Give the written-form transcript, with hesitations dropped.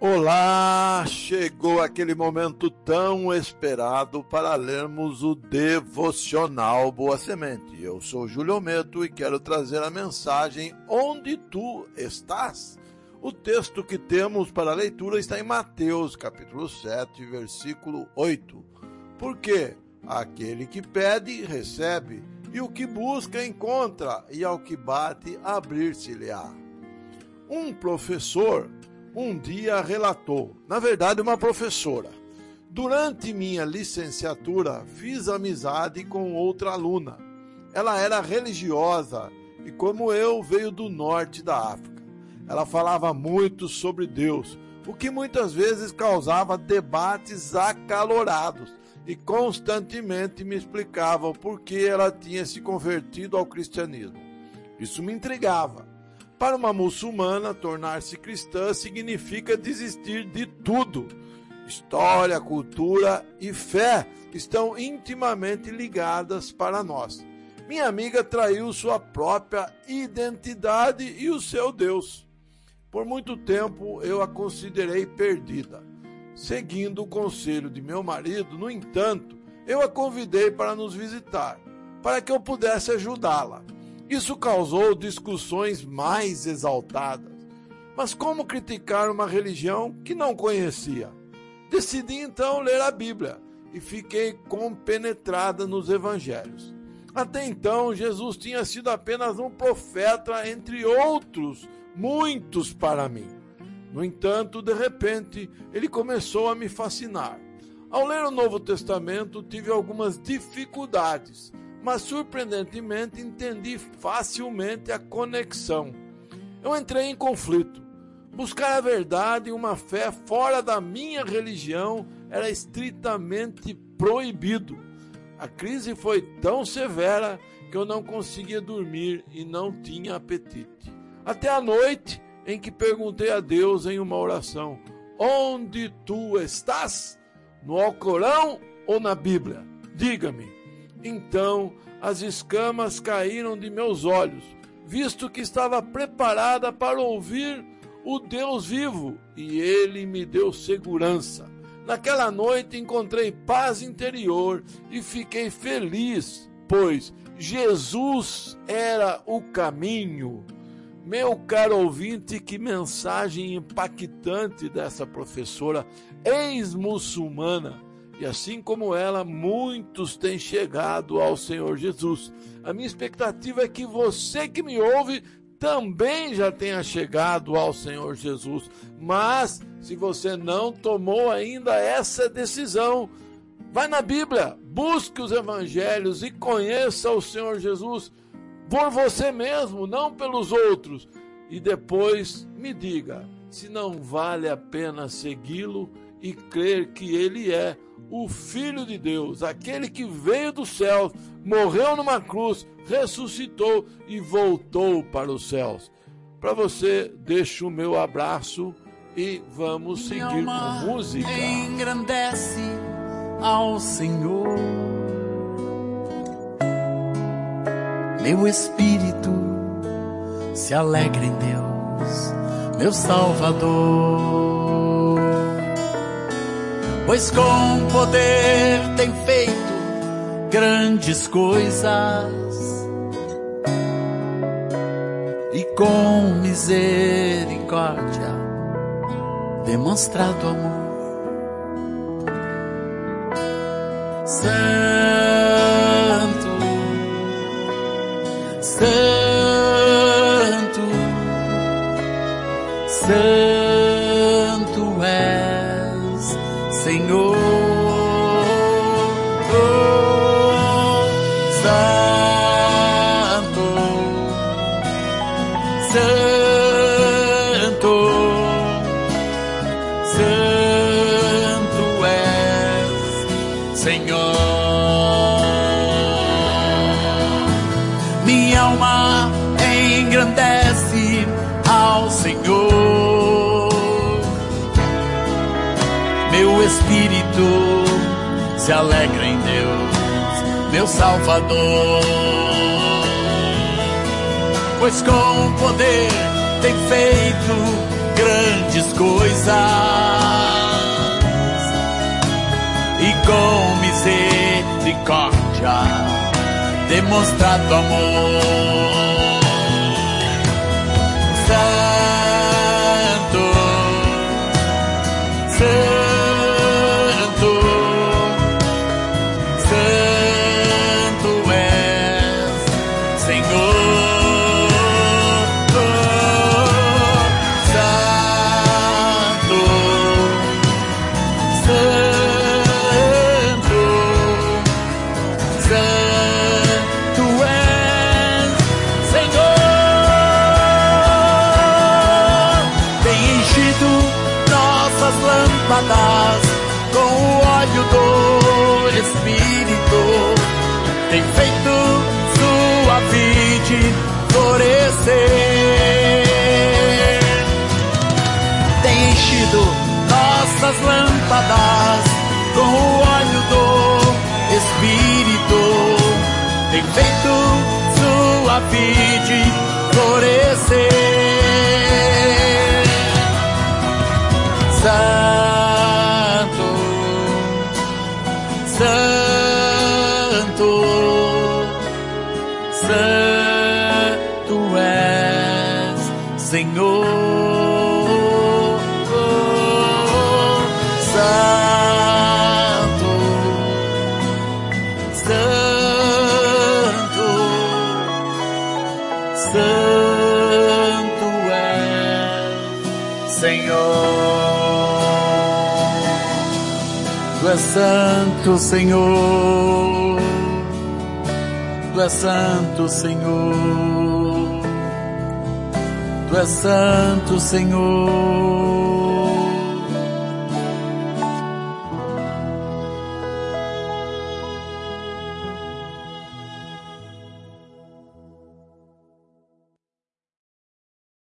Olá, chegou aquele momento tão esperado para lermos o Devocional Boa Semente. Eu sou Júlio Meto e quero trazer a mensagem Onde Tu Estás? O texto que temos para a leitura está em Mateus, capítulo 7, versículo 8. Porque aquele que pede, recebe, e o que busca, encontra, e ao que bate, abrir-se-lhe-á. Um professor um dia relatou, na verdade uma professora: durante minha licenciatura fiz amizade com outra aluna. Ela era religiosa e, como eu, veio do norte da África. Ela falava muito sobre Deus, o que muitas vezes causava debates acalorados, e constantemente me explicava o porquê ela tinha se convertido ao cristianismo. Isso me intrigava. Para uma muçulmana, tornar-se cristã significa desistir de tudo. História, cultura e fé estão intimamente ligadas para nós. Minha amiga traiu sua própria identidade e o seu Deus. Por muito tempo eu a considerei perdida. Seguindo o conselho de meu marido, no entanto, eu a convidei para nos visitar, para que eu pudesse ajudá-la. Isso causou discussões mais exaltadas. Mas como criticar uma religião que não conhecia? Decidi então ler a Bíblia e fiquei compenetrada nos evangelhos. Até então, Jesus tinha sido apenas um profeta entre outros, muitos para mim. No entanto, de repente, ele começou a me fascinar. Ao ler o Novo Testamento, tive algumas dificuldades, mas surpreendentemente entendi facilmente a conexão. Eu entrei em conflito. Buscar a verdade e uma fé fora da minha religião era estritamente proibido. A crise foi tão severa que eu não conseguia dormir e não tinha apetite. Até a noite em que perguntei a Deus em uma oração: onde tu estás? No Alcorão ou na Bíblia? Diga-me. Então as escamas caíram de meus olhos, visto que estava preparada para ouvir o Deus vivo, e Ele me deu segurança. Naquela noite encontrei paz interior e fiquei feliz, pois Jesus era o caminho. Meu caro ouvinte, que mensagem impactante dessa professora ex-muçulmana. E assim como ela, muitos têm chegado ao Senhor Jesus. A minha expectativa é que você que me ouve também já tenha chegado ao Senhor Jesus. Mas, se você não tomou ainda essa decisão, vai na Bíblia, busque os evangelhos e conheça o Senhor Jesus por você mesmo, não pelos outros. E depois me diga se não vale a pena segui-lo e crer que Ele é o Filho de Deus, aquele que veio do céu, morreu numa cruz, ressuscitou e voltou para os céus. Para você, deixo o meu abraço e vamos seguir com música. Engrandece ao Senhor, meu espírito se alegra em Deus, meu Salvador. Pois com poder tem feito grandes coisas e com misericórdia demonstrado amor. Santo, Santo, Santo és, Senhor. Santo, Santo, Santo és, Senhor. Minha alma engrandece ao Senhor, meu espírito se alegra em Deus, meu Salvador. Pois com poder tem feito grandes coisas e com misericórdia demonstrar tu amor. Santo, Santo, Santo és, Senhor. Com o óleo do Espírito, tem feito sua vide florescer, tem enchido nossas lâmpadas com o óleo do Espírito, tem feito sua vide florescer. Santo, Santo és, Senhor. Santo, Santo, Santo és, Senhor. Tu és santo, Senhor. Tu és santo, Senhor. Tu és santo, Senhor.